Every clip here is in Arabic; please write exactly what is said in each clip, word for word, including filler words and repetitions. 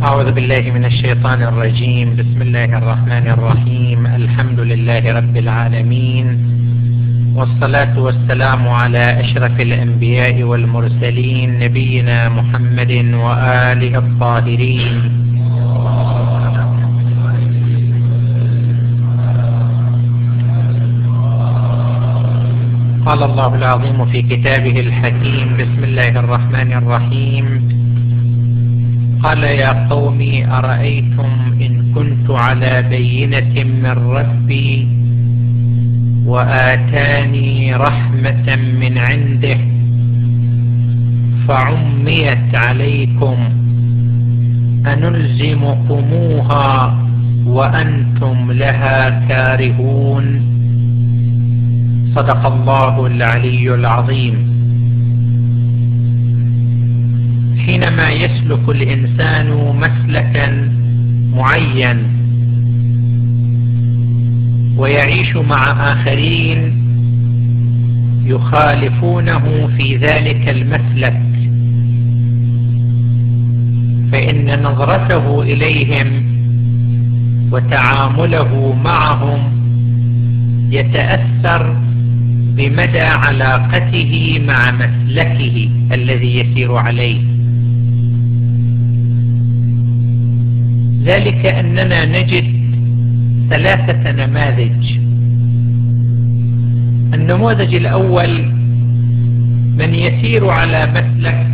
أعوذ بالله من الشيطان الرجيم. بسم الله الرحمن الرحيم. الحمد لله رب العالمين، والصلاة والسلام على أشرف الأنبياء والمرسلين نبينا محمد وآله الطاهرين. قال الله العظيم في كتابه الحكيم: بسم الله الرحمن الرحيم. قال: يا قوم أرأيتم إن كنت على بينة من ربي وآتاني رحمة من عنده فعميت عليكم أنلزمكموها وأنتم لها كارهون. صدق الله العلي العظيم. حينما يسلك الإنسان مسلكا معين ويعيش مع آخرين يخالفونه في ذلك المسلك، فإن نظرته إليهم وتعامله معهم يتأثر بمدى علاقته مع مسلكه الذي يسير عليه. ذلك أننا نجد ثلاثة نماذج. النموذج الأول من يسير على مسلك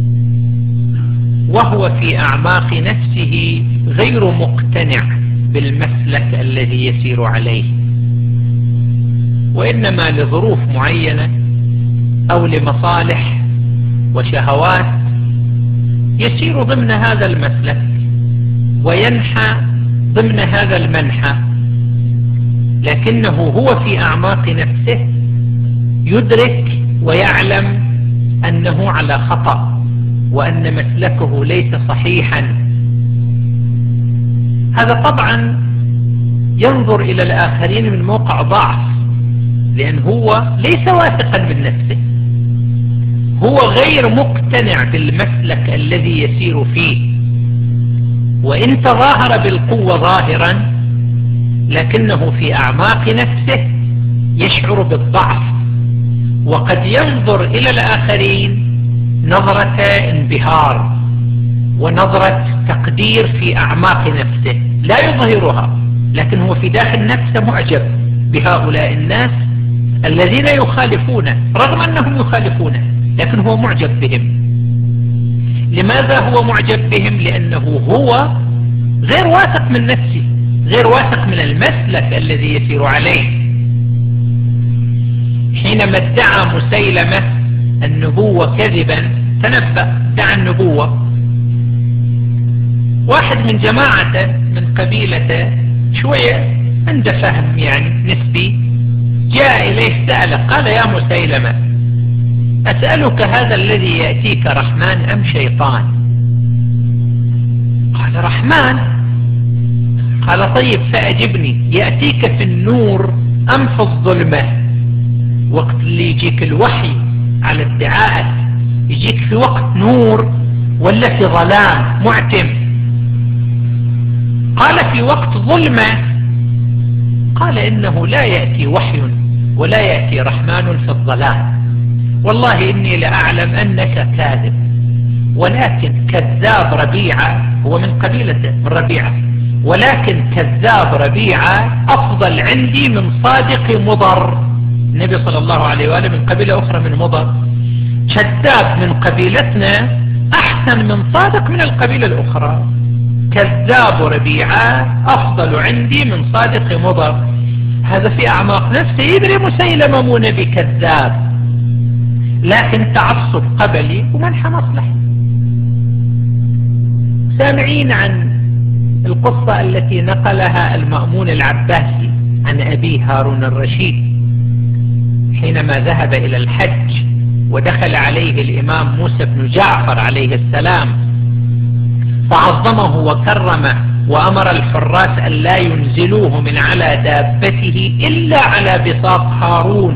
وهو في أعماق نفسه غير مقتنع بالمسلك الذي يسير عليه، وإنما لظروف معينة أو لمصالح وشهوات يسير ضمن هذا المسلك وينحى ضمن هذا المنحى، لكنه هو في أعماق نفسه يدرك ويعلم أنه على خطأ وأن مسلكه ليس صحيحا. هذا طبعا ينظر إلى الآخرين من موقع ضعف، لأن هو ليس واثقا من نفسه، هو غير مقتنع بالمسلك الذي يسير فيه، وإن تظاهر بالقوة ظاهرا لكنه في أعماق نفسه يشعر بالضعف، وقد ينظر إلى الآخرين نظرة انبهار ونظرة تقدير في أعماق نفسه لا يظهرها، لكن هو في داخل نفسه معجب بهؤلاء الناس الذين يخالفونه رغم أنهم يخالفونه، لكن هو معجب بهم. لماذا هو معجب بهم؟ لأنه هو غير واثق من نفسه، غير واثق من المسلك الذي يسير عليه. حينما ادعى مسيلمة النبوة كذبا، تنبأ ادعى النبوة، واحد من جماعته من قبيلته شوية عنده فهم يعني نسبي، جاء إليه سأله قال: يا مسيلمة، أسألك هذا الذي يأتيك رحمن أم شيطان؟ قال: رحمن. قال: طيب فأجبني، يأتيك في النور أم في الظلمة؟ وقت اللي يجيك الوحي على ادعاءك يجيك في وقت نور ولا في ظلام معتم؟ قال: في وقت ظلمة. قال: إنه لا يأتي وحي ولا يأتي رحمن في الظلام، والله إني لأعلم أنك كاذب، ولكن كذاب ربيعة، هو من قبيلته من ربيعة، ولكن كذاب ربيعة أفضل عندي من صادق مضر. النبي صلى الله عليه وآله من قبيلة أخرى من مضر، كذاب من قبيلتنا أحسن من صادق من القبيلة الأخرى. كذاب ربيعة أفضل عندي من صادق مضر. هذا في أعماق نفسه يدري مسيلمة مو نبي كذاب، لكن تعصب قبلي ومنحى مصلحي. سامعين عن القصة التي نقلها المأمون العباسي عن أبي هارون الرشيد حينما ذهب إلى الحج ودخل عليه الإمام موسى بن جعفر عليه السلام فعظمه وكرمه وأمر الحراس أن لا ينزلوه من على دابته إلا على بساط هارون،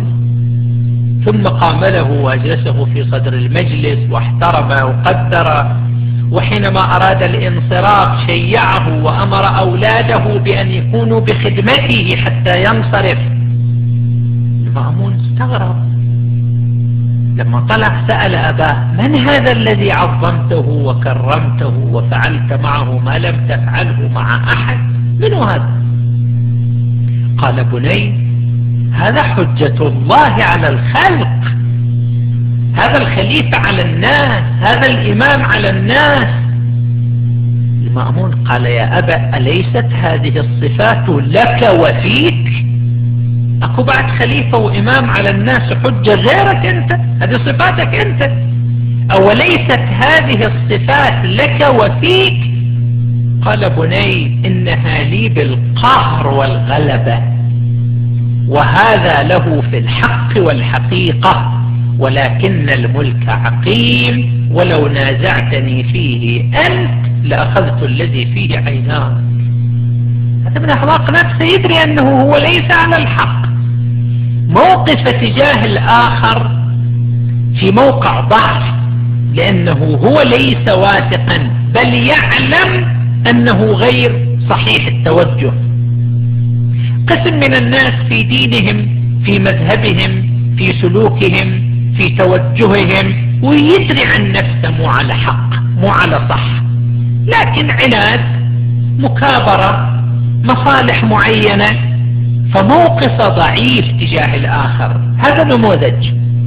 ثم قام له وأجلسه في صدر المجلس واحترم وقدر وحينما أراد الانصراف شيعه وأمر أولاده بأن يكونوا بخدمته حتى ينصرف. المأمون استغرب لما طلع، سأل أباه: من هذا الذي عظمته وكرمته وفعلت معه ما لم تفعله مع أحد؟ من هذا؟ قال: بني، هذا حجة الله على الخلق، هذا الخليفة على الناس، هذا الإمام على الناس. المأمون قال: يا أبا، أليست هذه الصفات لك وفيك؟ أكو بعد خليفة وإمام على الناس حجة غيرك أنت؟ هذه صفاتك أنت. أوليست هذه الصفات لك وفيك؟ قال: بني، إنها لي بالقهر والغلبة، وهذا له في الحق والحقيقة، ولكن الملك عقيم، ولو نازعتني فيه أنت لأخذت الذي فيه عيناك. هذا من أخلاق نفسه، يدري أنه هو ليس على الحق. موقف تجاه الآخر في موقع ضعف، لأنه هو ليس واثقا، بل يعلم أنه غير صحيح التوجه. قسم من الناس في دينهم، في مذهبهم، في سلوكهم، في توجههم، ويدري عن نفسه مو على حق، مو على صح، لكن عناد، مكابرة، مصالح معينة، فموقف ضعيف تجاه الآخر. هذا نموذج.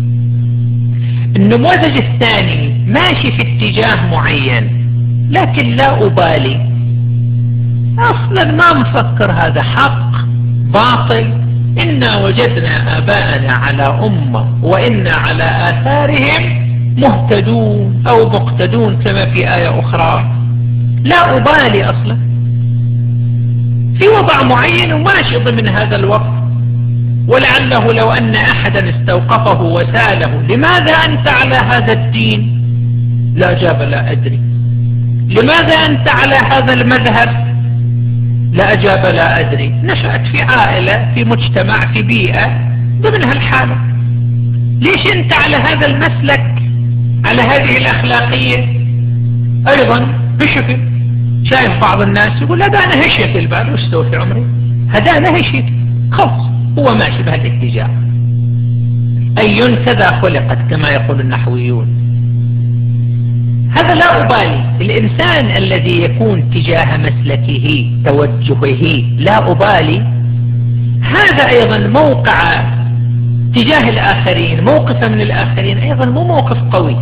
النموذج الثاني ماشي في اتجاه معين، لكن لا أبالي، أصلا ما مفكر هذا حق باطل، إنا وجدنا آباءنا على أمة وإنا على آثارهم مهتدون أو مقتدون كما في آية أخرى. لا أبالي أصلا، في وضع معين وماشي ضمن هذا الوضع، ولعله لو أن أحدا استوقفه وسأله: لماذا أنت على هذا الدين؟ لا جاب: لا أدري. لماذا أنت على هذا المذهب؟ لا أجاب: لا أدري. نشأت في عائلة، في مجتمع، في بيئة ضمن هالحالة. ليش أنت على هذا المسلك، على هذه الأخلاقية؟ أيضا بشكل شايف بعض الناس يقول: هذا أنا هشيت البال، وش سوي في عمري؟ هذا أنا هشيت، خلص هو ماشي بهالاتجاه. أي كذا خلقت كما يقول النحويون. هذا لا أبالي. الإنسان الذي يكون تجاه مسلكه، توجهه، لا أبالي، هذا أيضا موقع تجاه الآخرين، موقفه من الآخرين أيضا مو موقف قوي.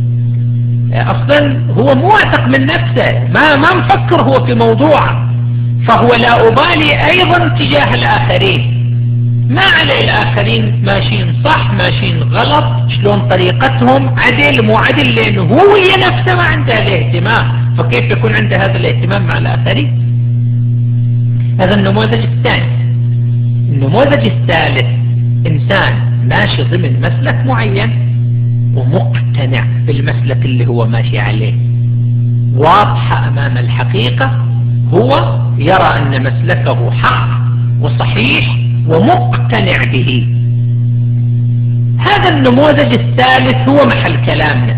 أصلا هو مو واثق من نفسه، ما ما مفكر هو في موضوع، فهو لا أبالي أيضا تجاه الآخرين. ما على الآخرين ماشيين صح ماشيين غلط، شلون طريقتهم، عدل مو عدل، لأنه هو نفسه ما عنده الاهتمام، فكيف يكون عنده هذا الاهتمام مع الآخرين؟ هذا النموذج الثاني. النموذج الثالث: إنسان ماشي ضمن مسلك معين ومقتنع بالمسلك اللي هو ماشي عليه، واضحة أمام الحقيقة، هو يرى أن مسلكه حق وصحيح ومقتنع به. هذا النموذج الثالث هو محل كلامنا.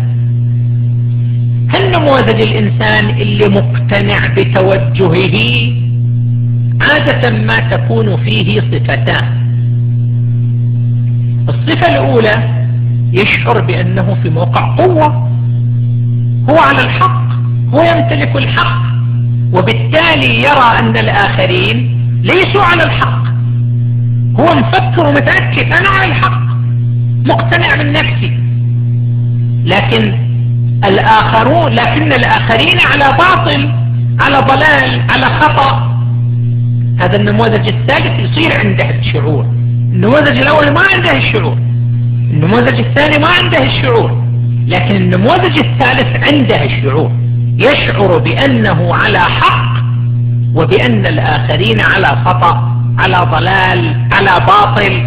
هالنموذج الإنسان اللي مقتنع بتوجهه عادة ما تكون فيه صفتان. الصفة الأولى: يشعر بأنه في موقع قوة، هو على الحق، هو يمتلك الحق، وبالتالي يرى أن الآخرين ليسوا على الحق. هو مفكر ومتأكد: أنا على الحق، مقتنع من نفسي، لكن الآخرون لكن الآخرين على باطل، على ضلال، على خطأ. هذا النموذج الثالث يصير عنده الشعور. النموذج الأول ما عنده الشعور، النموذج الثاني ما عنده الشعور، لكن النموذج الثالث عنده الشعور، يشعر بأنه على حق وبأن الآخرين على خطأ، على ضلال، على باطل.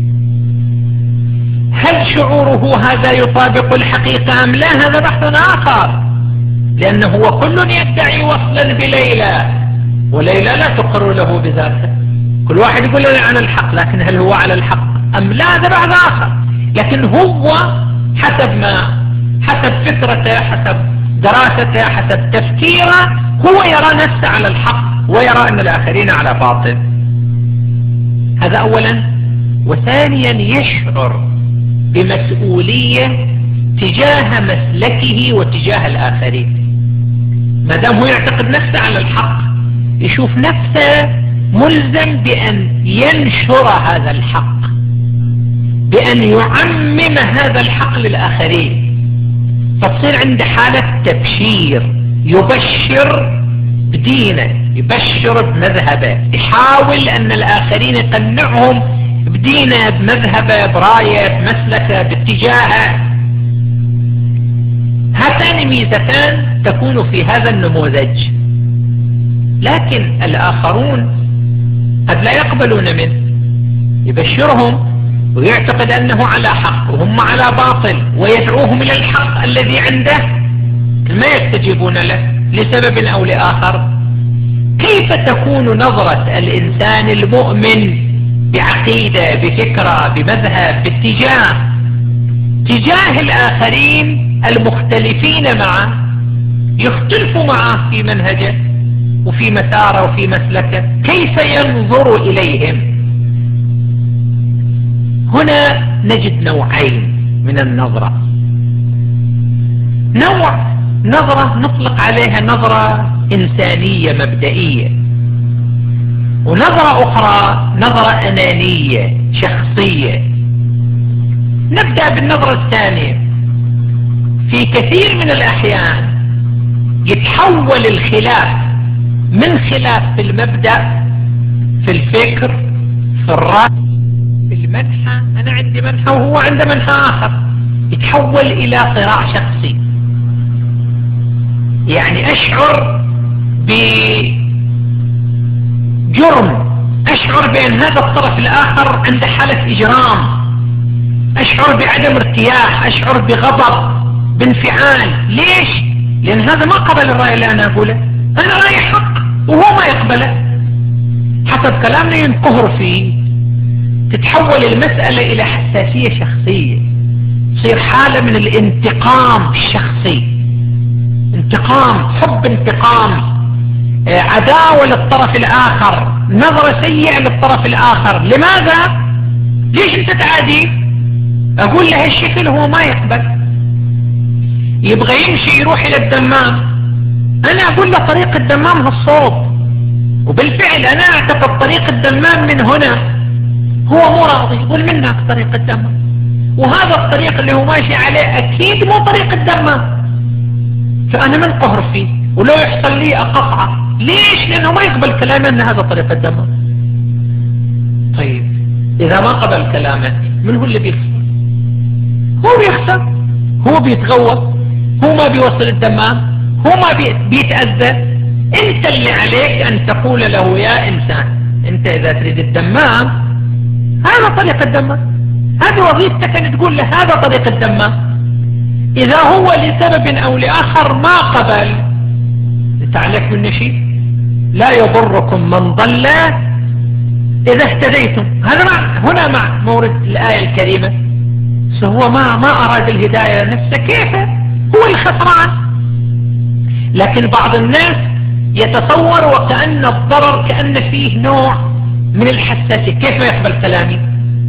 هل شعوره هذا يطابق الحقيقة أم لا؟ هذا بحث آخر، لأنه هو كل يدعي وصلا بليلى، وليلى لا تقر له بذاته. كل واحد يقول له عن الحق، لكن هل هو على الحق أم لا؟ هذا بحث آخر. لكن هو حسب ما حسب فكرته، حسب دراسته، حسب تفكيره، هو يرى نفسه على الحق ويرى أن الآخرين على باطل. هذا أولا. وثانيا يشعر بمسؤولية تجاه مسلكه وتجاه الآخرين. ما دام هو يعتقد نفسه على الحق، يشوف نفسه ملزم بأن ينشر هذا الحق، بأن يعمم هذا الحق للآخرين. فتصير عنده حالة تبشير، يبشر بدينه، يبشر بمذهبه، يحاول أن الآخرين يقنعهم بدينه، بمذهبه، برايه، بمسلكه، باتجاهه. هاتان ميزتان تكون في هذا النموذج. لكن الآخرون قد لا يقبلون منه، يبشرهم ويعتقد أنه على حق وهم على باطل، ويدعوهم إلى الحق الذي عنده، ما يستجيبون له لسبب أو لآخر. كيف تكون نظرة الإنسان المؤمن بعقيدة، بفكرة، بمذهب، باتجاه تجاه الآخرين المختلفين معه، يختلف معه في منهجه وفي مساره وفي مسلكه؟ كيف ينظر إليهم؟ هنا نجد نوعين من النظرة. نوع نظرة نطلق عليها نظرة إنسانية مبدئية، ونظرة أخرى نظرة أنانية شخصية. نبدأ بالنظرة الثانية. في كثير من الأحيان يتحول الخلاف من خلاف في المبدأ، في الفكر، في الرأي، في المنحى، أنا عندي منحى وهو عنده منحى آخر، يتحول إلى صراع شخصي. يعني أشعر بجرم، أشعر بأن هذا الطرف الآخر عنده حالة إجرام، أشعر بعدم ارتياح، أشعر بغضب، بانفعال. ليش؟ لأن هذا ما قبل الرأي اللي أنا أقوله، أنا رأي حق وهو ما يقبله، حسب كلامنا ينقهر فيه. تتحول المسألة إلى حساسية شخصية، تصير حالة من الانتقام الشخصي، انتقام، حب انتقام، عداوة للطرف الآخر، نظرة سيئة للطرف الآخر. لماذا؟ ليش انت تعادي؟ أقول له هالشكل هو ما يقبل، يبغى يمشي يروح إلى الدمام، أنا أقول له طريق الدمام هالصوب، وبالفعل أنا أعتقد طريق الدمام من هنا، هو مو راضي، يقول منك طريق الدمام، وهذا الطريق اللي هو ماشي عليه أكيد مو طريق الدمام، فأنا منقهر فيه، ولو يحصل لي أقطعه. ليش؟ لأنه ما يقبل كلامه أن هذا طريق الدمام. طيب إذا ما قبل كلامه، من هو اللي بيخسر؟ هو بيخسر، هو بيتغوط، هو ما بيوصل الدمام، هو ما بيتأذى. انت اللي عليك ان تقول له يا انسان، انت اذا تريد الدمام هذا طريق الدمام، هذه وظيفتك ان تقول له هذا طريق الدمام. اذا هو لسبب او لاخر ما قبل، انت عليك منه شيء. لا يضركم من ضل اذا اهتديتم. هذا مع هنا مع مورد الآية الكريمة. هو ما ما اراد الهداية لنفسه، كيف هو الخسران؟ لكن بعض الناس يتصور وكأن الضرر كأن فيه نوع من الحساسية. كيف ما يقبل كلامي؟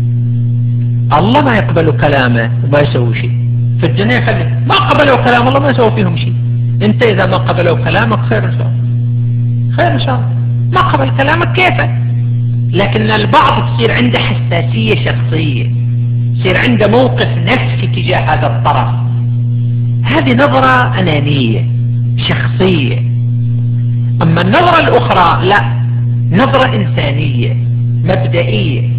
الله ما يقبل كلامه وما يسوي شيء في الدنيا. خلي ما قبلوا كلام الله ما يسوي فيهم شيء. انت اذا ما قبلوا كلامك خير ان شاء الله، خير ان شاء الله. ما قبل كلامك كيف؟ لكن البعض تصير عنده حساسية شخصية، يصير عنده موقف نفسي تجاه هذا الطرف. هذه نظرة أنانية شخصية. أما النظرة الأخرى لا، نظرة إنسانية مبدئية.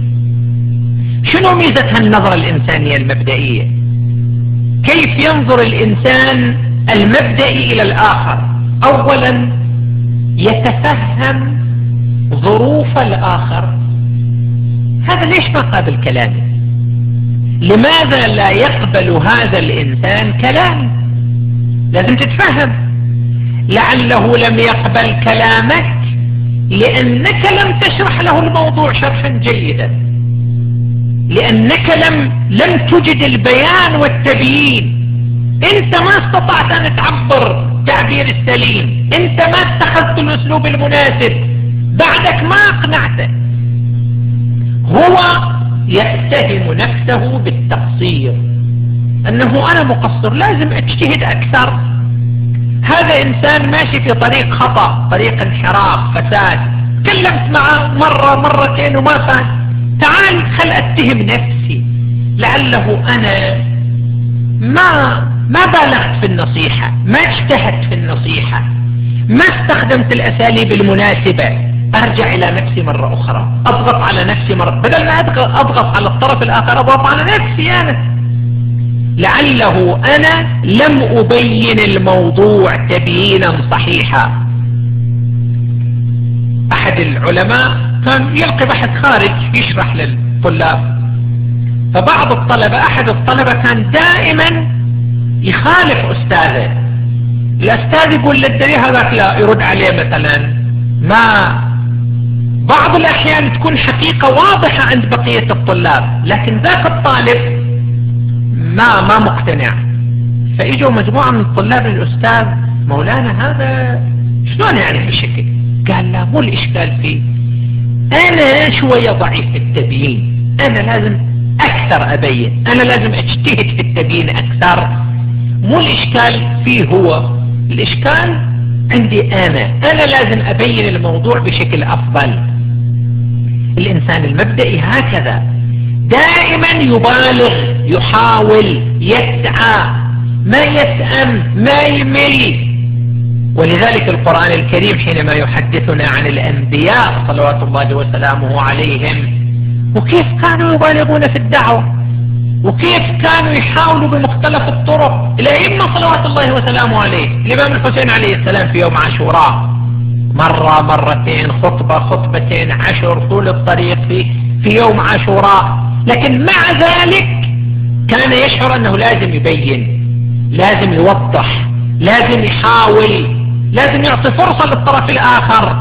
شنو ميزة النظرة الإنسانية المبدئية؟ كيف ينظر الإنسان المبدئي إلى الآخر؟ أولا يتفهم ظروف الآخر. هذا ليش ما قابل كلامي؟ لماذا لا يقبل هذا الإنسان كلامي؟ لازم تتفهم. لعله لم يقبل كلامك لأنك لم تشرح له الموضوع شرحا جيدا، لأنك لم لم تجد البيان والتبيين، انت ما استطعت ان تعبر تعبير السليم، انت ما اتخذت الاسلوب المناسب، بعدك ما اقنعته. هو يتهم نفسه بالتقصير، انه انا مقصر لازم اجتهد اكثر. هذا انسان ماشي في طريق خطأ، طريق انحراف فساد، تكلمت معه مرة مرتين وما فات، تعال خل اتهم نفسي، لعله انا ما ما بالغت في النصيحة، ما اجتهدت في النصيحة، ما استخدمت الاساليب المناسبة. ارجع الى نفسي مرة اخرى، اضغط على نفسي مرة، بدل ما اضغط على الطرف الاخر اضغط على نفسي انا، لعله انا لم ابين الموضوع تبيينا صحيحا. احد العلماء كان يلقي بحث خارج يشرح للطلاب، فبعض الطلبة احد الطلبة كان دائما يخالف استاذه، الاستاذ يقول للدليل هذاك لا يرد عليه مثلا، ما بعض الاحيان تكون حقيقة واضحة عند بقية الطلاب، لكن ذاك الطالب ما ما مقتنع. فاجوا مجموعة من الطلاب للاستاذ، مولانا هذا شلون يعني هالشكل؟ قال لا مو الاشكال فيه، انا شوية ضعيف في التبيين، انا لازم اكثر ابين، انا لازم اجتهد في التبيين اكثر، مو الاشكال فيه هو، الاشكال عندي انا، انا لازم ابين الموضوع بشكل افضل. الانسان المبدئي هكذا دائما يبالغ، يحاول، يسعى، ما يسأم، ما يمل. ولذلك القرآن الكريم حينما يحدثنا عن الأنبياء صلوات الله وسلامه عليهم، وكيف كانوا يبالغون في الدعوة، وكيف كانوا يحاولوا بمختلف الطرق. الأئمة صلوات الله وسلامه عليه، الإمام الحسين عليه السلام في يوم عاشوراء مرة مرتين، خطبة خطبتين، عشر، طول الطريق في في يوم عاشوراء، لكن مع ذلك كان يشعر أنه لازم يبين، لازم يوضح، لازم يحاول، لازم يعطي فرصة للطرف الآخر.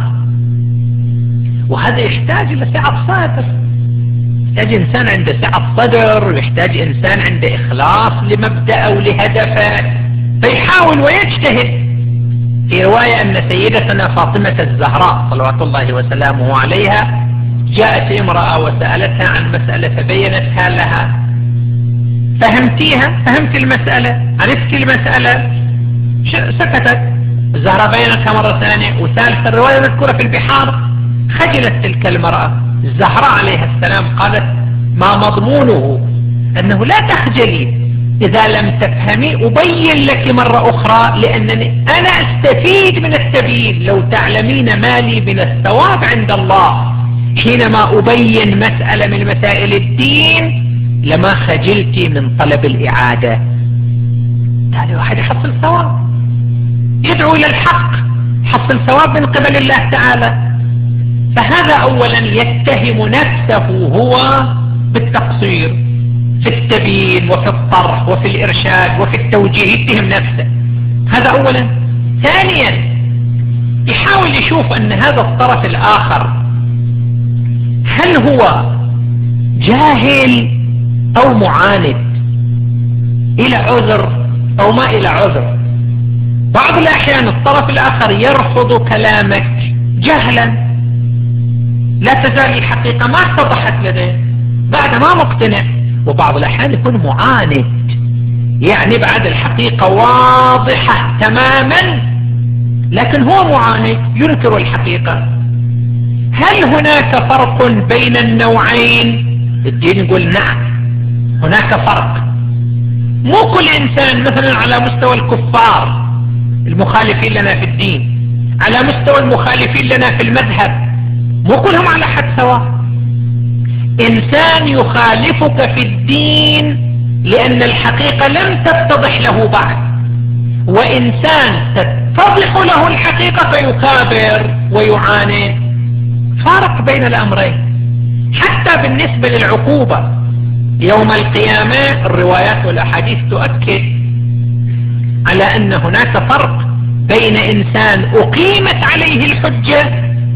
وهذا يحتاج إلى سعة صدر، يحتاج إنسان عنده سعة صدر، ويحتاج إنسان عنده إخلاص لمبدأه ولهدفه، فيحاول ويجتهد. في رواية أن سيدتنا فاطمة الزهراء صلوات الله وسلامه عليها جاءت امرأة وسألتها عن مسألة فبينتها لها، فهمتيها؟ فهمت المسألة؟ عرفت المسألة؟ سكتت. الزهراء بينتها مرة ثانية وثالثة، الرواية مذكورة في البحار. خجلت تلك المرأة، الزهراء عليها السلام قالت ما مضمونه؟ أنه لا تخجلي، إذا لم تفهمي أبين لك مرة أخرى، لأنني أنا أستفيد من التبيين. لو تعلمين ما لي من الثواب عند الله حينما أبين مسألة من مسائل الدين لما خجلت من طلب الإعادة. تالي واحد يحصل ثواب، يدعو إلى الحق، حصل ثواب من قبل الله تعالى. فهذا أولا يتهم نفسه هو بالتقصير في التبيين وفي الطرح وفي الإرشاد وفي التوجيه، يتهم نفسه، هذا أولا. ثانيا يحاول يشوف أن هذا الطرف الآخر هل هو جاهل أو معاند، إلى عذر أو ما إلى عذر. بعض الأحيان الطرف الآخر يرفض كلامك جهلا، لا تزال الحقيقة ما اتضحت لديه، بعد ما مقتنع. وبعض الأحيان يكون معاند، يعني بعد الحقيقة واضحة تماما لكن هو معاند، ينكر الحقيقة. هل هناك فرق بين النوعين؟ الدين يقول نعم هناك فرق. مو كل إنسان مثلا على مستوى الكفار المخالفين لنا في الدين، على مستوى المخالفين لنا في المذهب، مو كلهم على حد سواء. إنسان يخالفك في الدين لأن الحقيقة لم تتضح له بعد، وإنسان تتضح له الحقيقة فيكابر ويعاند. فارق بين الأمرين. حتى بالنسبة للعقوبة يوم القيامة الروايات والأحاديث تؤكد على أن هناك فرق بين إنسان أقيمت عليه الحجة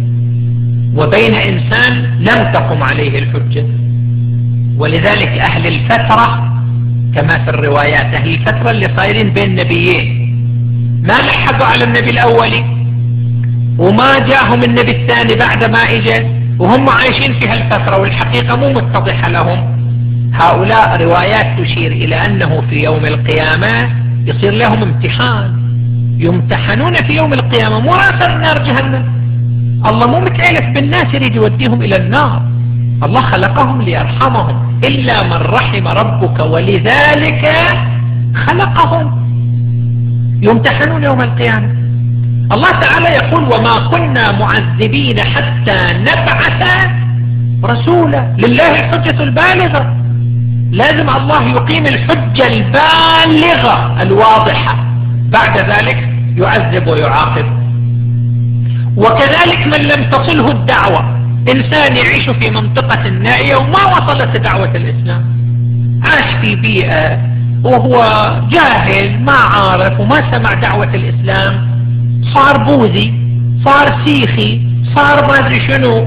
وبين إنسان لم تقم عليه الحجة. ولذلك أهل الفترة كما في الروايات أهل الفترة اللي صايرين بين نبيين ما لحقوا على النبي الأولي وما جاءهم النبي الثاني بعد ما إجا وهم عايشين في هالفترة والحقيقة مو متضحة لهم. هؤلاء روايات تشير إلى أنه في يوم القيامة يصير لهم امتحان، يمتحنون في يوم القيامة مو راسا نار جهنم. الله مو متألف بالناس يريد يوديهم إلى النار، الله خلقهم ليرحمهم إلا من رحم ربك ولذلك خلقهم. يمتحنون يوم القيامة. الله تعالى يقول وما كنا معذبين حتى نبعث رسولا. لله الحجة البالغة، لازم الله يقيم الحجة البالغة الواضحة، بعد ذلك يعذب ويعاقب. وكذلك من لم تصله الدعوة، إنسان يعيش في منطقة نائية وما وصلت دعوة الإسلام، عاش في بيئة وهو جاهل ما عارف وما سمع دعوة الإسلام، صار بوذي، صار سيخي، صار ما أدري شنو.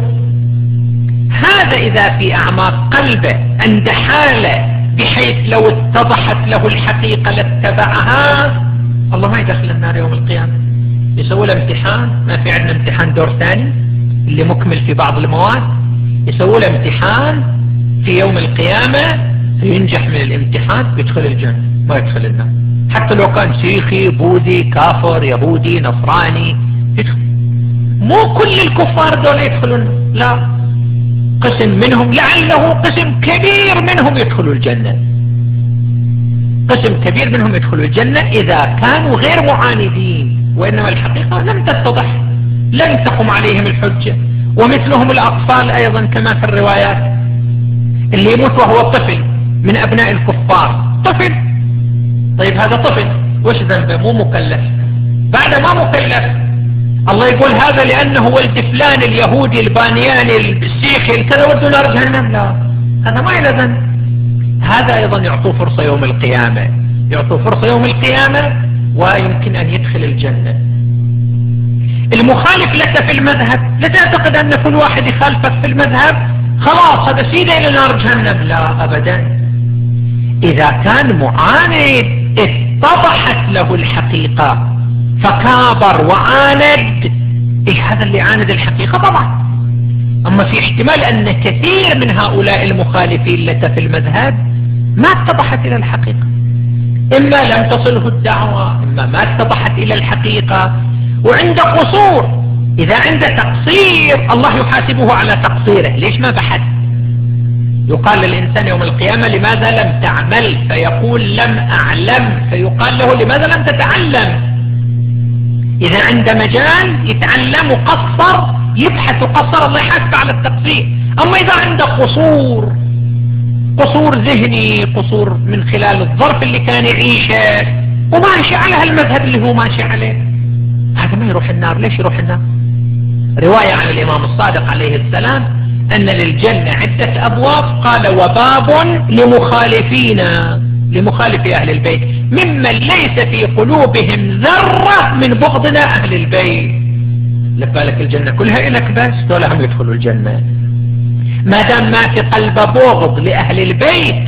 هذا إذا في أعماق قلبه عند حاله بحيث لو اتضحت له الحقيقة لاتبعها، الله ما يدخل النار يوم القيامة. يسوي له امتحان، ما في عندنا امتحان دور ثاني اللي مكمل في بعض المواد، يسوي له امتحان في يوم القيامة ينجح من الامتحان بيدخل الجنة ما يدخل النار، حتى لو كان سيخي بوذي كافر يهودي نصراني يدخل. مو كل الكفار دول يدخلون، لا، قسم منهم لعله قسم كبير منهم يدخلوا الجنة، قسم كبير منهم يدخلوا الجنة إذا كانوا غير معاندين، وإنما الحقيقة لم تتضح، لم تقم عليهم الحجة. ومثلهم الأطفال أيضا كما في الروايات، اللي يموت وهو طفل من أبناء الكفار، طفل، طيب هذا طفل وش ذنبه؟ مو مكلف، بعد ما مكلف الله يقول هذا لأنه ولد فلان اليهودي البانياني السيخي كذا ودوا نار جهنم، لا، هذا ما له ذنب. هذا أيضا يعطوه فرصة يوم القيامة، يعطوه فرصة يوم القيامة ويمكن أن يدخل الجنة. المخالف لك في المذهب، لا تعتقد أن كل واحد يخالفك في المذهب خلاص هذا سيده إلى نار جهنم، لا أبدا. إذا كان معاند اتضحت له الحقيقة فكابر وعاند، إيه هذا اللي عاند الحقيقة طبعا. أما في احتمال أن كثير من هؤلاء المخالفين لك في المذهب ما اتضحت إلى الحقيقة، إما لم تصله الدعوة، إما ما اتضحت إلى الحقيقة وعنده قصور. إذا عنده تقصير الله يحاسبه على تقصيره، ليش ما بحث؟ يقال للإنسان يوم القيامة لماذا لم تعمل؟ فيقول لم أعلم، فيقال له لماذا لم تتعلم؟ إذا عنده مجال يتعلم وقصر يبحث وقصر الله يحاسب على التقصير. أما إذا عنده قصور، قصور ذهني، قصور من خلال الظرف اللي كان يعيشه وماشي على هالمذهب اللي هو ماشي عليه، هذا ما يروح النار. ليش يروح النار؟ رواية عن الإمام الصادق عليه السلام أن للجنة عدة أبواب، قال وباب لمخالفين، لمخالف أهل البيت ممن ليس في قلوبهم ذرة من بغضنا أهل البيت. لبالك الجنة كلها إلك بس دول هم يدخلوا الجنة ما دام ما في قلب بغض لأهل البيت،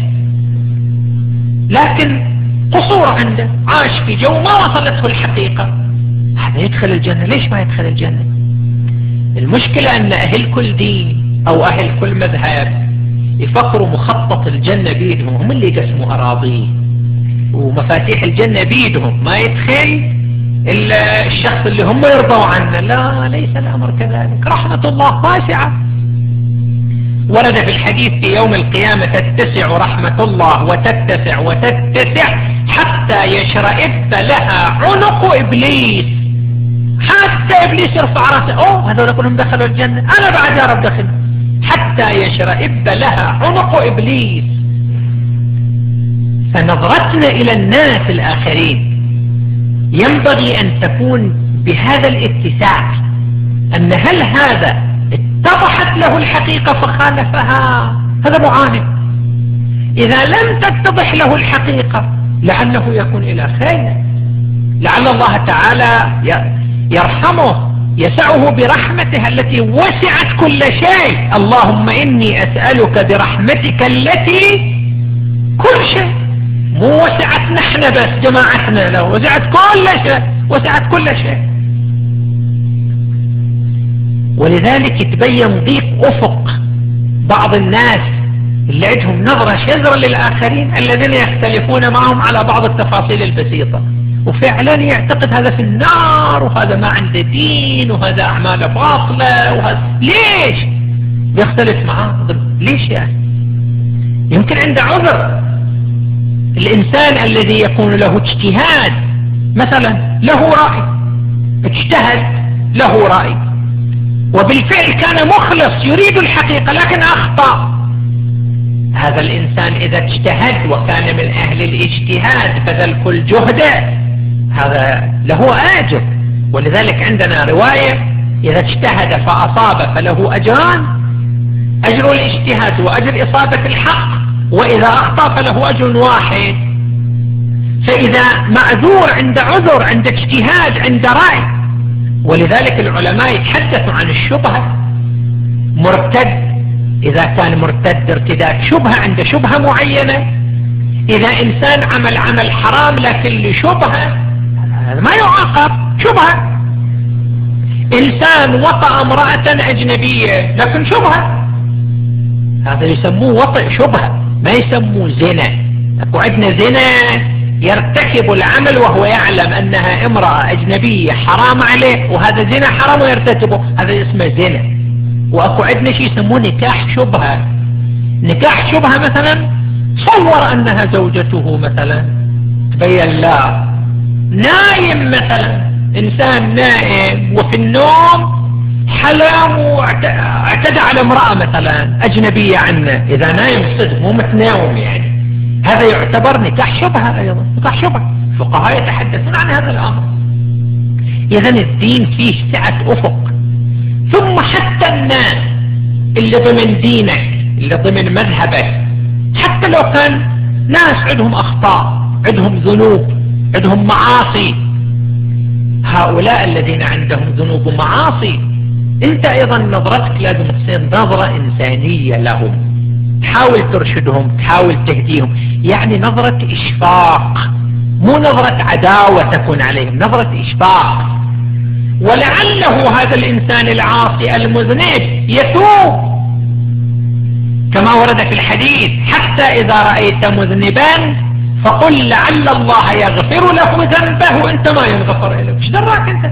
لكن قصور عنده، عاش في جو ما وصلته الحقيقة، هذا يدخل الجنة. ليش ما يدخل الجنة؟ المشكلة أن أهل كل دين أو أهل كل مذهب يفكروا مخطط الجنة بيدهم، هم اللي يقسموا أراضيه ومفاتيح الجنة بيدهم، ما يدخل إلا الشخص اللي هم يرضوا عنه. لا، ليس الأمر كذلك، رحمة الله واسعة. ورد في الحديث في يوم القيامة تتسع رحمة الله وتتسع وتتسع حتى يشرئب لها عنق إبليس، حتى إبليس يرفع رأسه، أوه هذول كلهم دخلوا الجنة، أنا بعد يا رب دخل، حتى يشرئب لها عنق إبليس. فنظرتنا إلى الناس الآخرين ينبغي أن تكون بهذا الاتساع، أن هل هذا اتضحت له الحقيقة فخالفها، هذا معاند. إذا لم تتضح له الحقيقة لعله يكون إلى خير، لعل الله تعالى يرحمه، يسعه برحمته التي وسعت كل شيء. اللهم إني أسألك برحمتك التي كل شيء، مو وسعتنا احنا بس جماعتنا، لا وسعت كل شيء، وسعت كل شيء. ولذلك تبين ضيق افق بعض الناس اللي عندهم نظرة شذرة للآخرين الذين يختلفون معهم على بعض التفاصيل البسيطة، وفعلا يعتقد هذا في النار وهذا ما عنده دين وهذا أعماله باطلة وهذا. ليش يختلف معه؟ ليش يعني؟ يمكن عنده عذر. الإنسان الذي يكون له اجتهاد مثلا، له رأي، اجتهد، له رأي، وبالفعل كان مخلص يريد الحقيقة لكن أخطأ. هذا الإنسان إذا اجتهد وكان من أهل الاجتهاد بذل كل جهده، هذا له أجر. ولذلك عندنا رواية: إذا اجتهد فأصاب فله أجران، أجر الاجتهاد وأجر إصابة الحق، وإذا أخطأ فله أجر واحد. فإذا معذور عند عذر، عند اجتهاد، عند رأي. ولذلك العلماء يتحدثوا عن الشبهة. مرتد إذا كان مرتد ارتداد شبهة، عند شبهة معينة. إذا إنسان عمل عمل حرام لكن لشبهة، هذا ما يعاقب، شبهة. إنسان وطأ امرأة أجنبية لكن شبهة، هذا يسموه وطئ شبهة، ما يسموه زنا. أكو عندنا زنا يرتكب العمل وهو يعلم أنها امرأة أجنبية حرام عليه، وهذا زنا حرام ويرتكبه، هذا اسمه زنا. وأكو عندنا شيء يسموه نكاح شبهة. نكاح شبهة مثلا صور أنها زوجته مثلا، تبين لا. نايم مثلا، إنسان نائم وفي النوم حلم واعتدى على امرأة مثلا أجنبية عنه، إذا نايم صدق مو متناوم يعني، هذا يعتبر نكاح شبهة أيضا، نكاح شبهة. الفقهاء يتحدثون عن هذا الأمر. إذن الدين فيه سعة أفق. ثم حتى الناس اللي ضمن دينك، اللي ضمن مذهبك، حتى لو كان ناس عندهم أخطاء، عندهم ذنوب، عندهم معاصي، هؤلاء الذين عندهم ذنوب ومعاصي انت ايضا نظرتك لازم تصير نظرة انسانية لهم، تحاول ترشدهم، تحاول تهديهم، يعني نظرة اشفاق، مو نظرة عداوة تكون عليهم، نظرة اشفاق. ولعله هذا الانسان العاصي المذنب يتوب، كما ورد في الحديث: حتى اذا رأيت مذنبا فقل لعل الله يغفر له ذنبه وانت ما ينغفر له. ايش دراك انت؟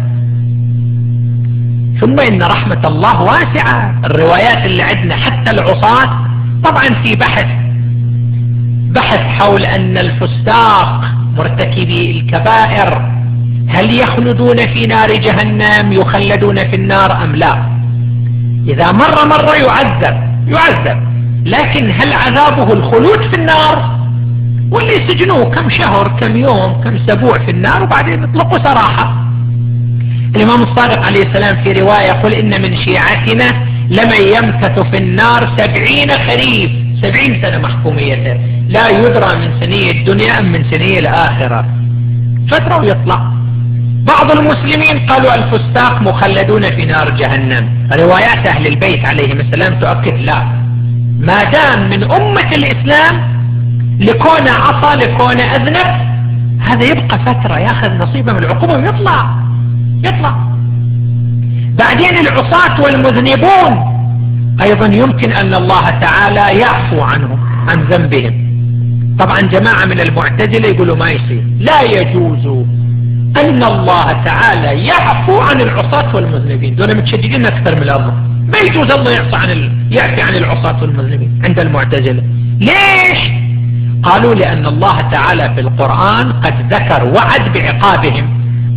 ثم ان رحمة الله واسعة. الروايات اللي عندنا حتى العصاة، طبعا في بحث بحث حول ان الفساق مرتكبي الكبائر هل يخلدون في نار جهنم، يخلدون في النار ام لا. اذا مر مرة يعذب يعذب لكن هل عذابه الخلود في النار، واللي يسجنوه كم شهر كم يوم كم اسبوع في النار وبعدين يطلقوا سراحة. الامام الصادق عليه السلام في رواية يقول: ان من شيعتنا لمن يمكث في النار سبعين خريف، سبعين سنة محكوميته، لا يدرى من سنية الدنيا ام من سنية الاخرة، فترة ويطلع. بعض المسلمين قالوا الفساق مخلدون في نار جهنم. روايات اهل البيت عليهم السلام تؤكد لا، ما دام من امة الاسلام لكون عصى لكون اذنب، هذا يبقى فترة ياخذ نصيبه من العقوبة ويطلع يطلع. بعدين العصاة والمذنبون ايضا يمكن ان الله تعالى يعفو عنهم عن ذنبهم. طبعا جماعة من المعتزلة يقولوا ما يصير، لا يجوز ان الله تعالى يعفو عن العصاة والمذنبين، دول متشددين اكثر من الله، ما يجوز الله يعفو عن ال... يعفي عن العصاة والمذنبين عند المعتزلة. ليش؟ قالوا لأن الله تعالى في القرآن قد ذكر وعد بعقابهم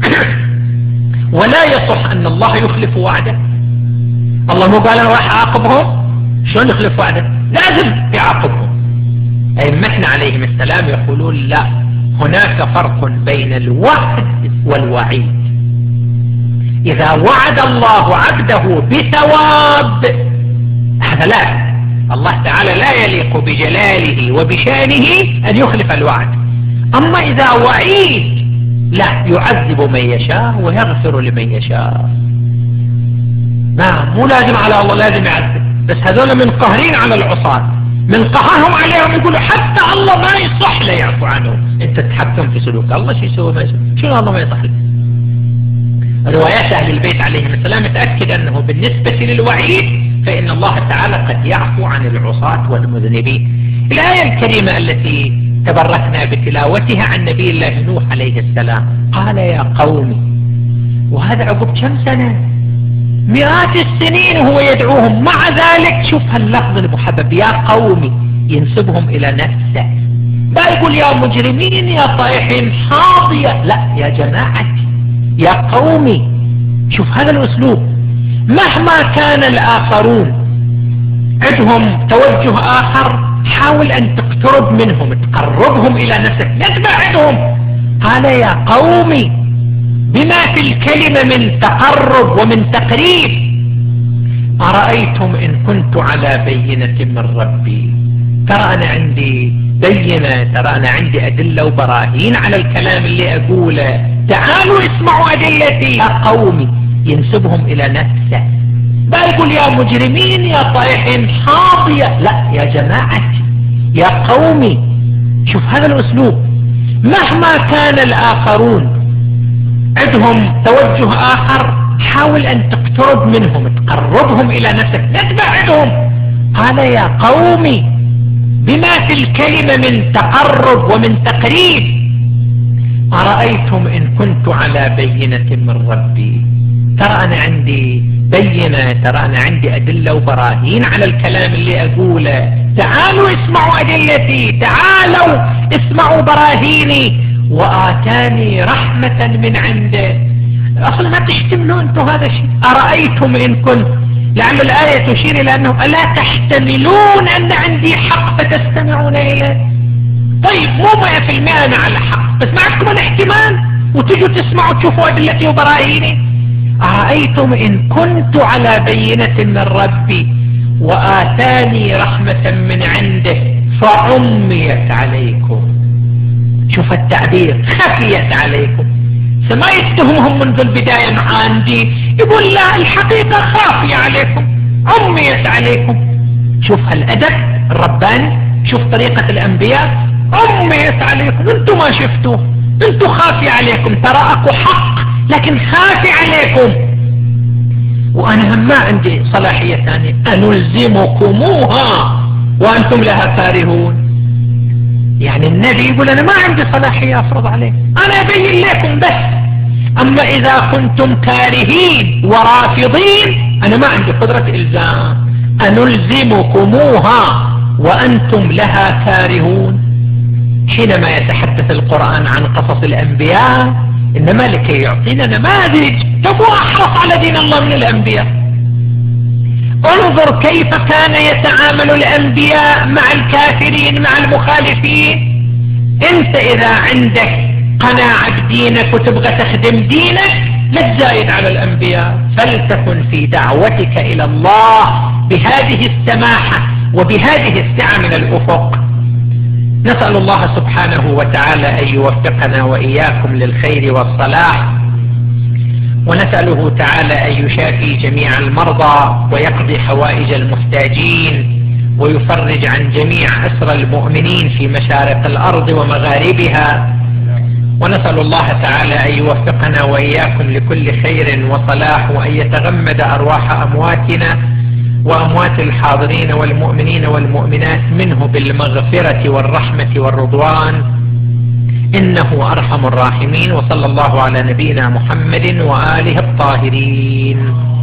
ولا يصح أن الله يخلف وعده. الله مو قال أنا راح أعاقبهم، شلون يخلف وعده؟ لازم يعاقبهم. أئمتنا عليهم السلام يقولون لا، هناك فرق بين الوعد والوعيد. إذا وعد الله عبده بثواب هذا لا، الله تعالى لا يليق بجلاله وبشانه أن يخلف الوعد. أما إذا وعيد لا، يعذب من يشاء ويغفر لمن يشاء. ما مو لازم على الله لازم يعذب، بس هذول من قهرين على العصاة، من قهرهم عليهم يقولوا حتى الله ما يصح له يعفو عنهم. انت تتحكم في سلوك الله، شو يسوي ما يسوي؟ شنو الله ما يصح له؟ روايات اهل البيت عليهم السلام تأكد انه بالنسبة للوعيد فان الله تعالى قد يعفو عن العصاة والمذنبين. الآية الكريمة التي تبركنا بتلاوتها عن نبي الله نوح عليه السلام، قال يا قومي، وهذا عقب كم سنة؟ مئات السنين وهو يدعوهم، مع ذلك شوف هاللفظ المحبب يا قومي، ينسبهم الى نفسه. ما يقول يا مجرمين يا طائحين حاضية، لا يا جماعتي يا قومي. شوف هذا الاسلوب، مهما كان الاخرون عندهم توجه اخر حاول ان تقترب منهم، تقربهم الى نفسك، لا تبعدهم. قال يا قومي، بما في الكلمة من تقرب ومن تقريب. أرأيتم إن كنت على بينة من ربي، ترى أنا عندي بينة، ترى أنا عندي أدلة وبراهين على الكلام اللي أقوله، تعالوا اسمعوا أدلتي. يا قومي ينسبهم إلى نفسه، لا يقول يا مجرمين يا طائحين حاضية، لا يا جماعتي يا قومي. شوف هذا الأسلوب، مهما كان الآخرون عندهم توجه آخر حاول أن تقترب منهم، تقربهم إلى نفسك، لا تبعدهم. قال يا قومي، بما في الكلمة من تقرب ومن تقريب. أرأيتم إن كنت على بينة من ربي، ترى أنا عندي بينة، ترى أنا عندي أدلة وبراهين على الكلام اللي أقوله، تعالوا اسمعوا أدلتي، تعالوا اسمعوا براهيني. وآتاني رحمة من عنده. أصلا ما تحتملوا أنتم هذا الشيء. أرأيتم إن كنت، لعل الآية تشير إلى أنه ألا تحتملون أن عندي حق فتستمعون إليه. طيب مو مئة في المئة أنا على حق، بس ما عندكم الاحتمال وتجوا تسمعوا تشوفوا أدلتي وبراهيني. أرأيتم إن كنت على بينة من ربي وآتاني رحمة من عنده فعميت عليكم. شوف التعبير، خفيت عليكم. فما يتهمهم منذ البداية مع عندي، يقول لا الحقيقة خافية عليكم، عميت عليكم. شوف هالأدب الرباني، شوف طريقة الأنبياء، عميت عليكم، انتم ما شفتوه، انتم خافية عليكم، ترى اكو حق لكن خافي عليكم. وانا هم ما عندي صلاحية ثانية، أنلزمكموها وانتم لها كارهون. يعني النبي يقول انا ما عندي صلاحية افرض عليك، انا ابين لكم بس، اما اذا كنتم كارهين ورافضين انا ما عندي قدرة الزام. أنلزمكموها وانتم لها كارهون. حينما يتحدث القرآن عن قصص الانبياء انما لكي يعطينا نماذج، تبو احرص على دين الله من الانبياء. انظر كيف كان يتعامل الانبياء مع الكافرين مع المخالفين. انت اذا عندك قناعة بدينك وتبغى تخدم دينك لا تزايد على الانبياء، فلتكن في دعوتك الى الله بهذه السماحة وبهذه السعة من الافق. نسأل الله سبحانه وتعالى ان يوفقنا واياكم للخير والصلاح، ونسأله تعالى أن يشافي جميع المرضى ويقضي حوائج المحتاجين ويفرج عن جميع أسرى المؤمنين في مشارق الأرض ومغاربها. ونسأل الله تعالى أن يوفقنا وإياكم لكل خير وصلاح، وأن يتغمد أرواح أمواتنا وأموات الحاضرين والمؤمنين والمؤمنات منه بالمغفرة والرحمة والرضوان، إنه أرحم الراحمين. وصلى الله على نبينا محمد وآله الطاهرين.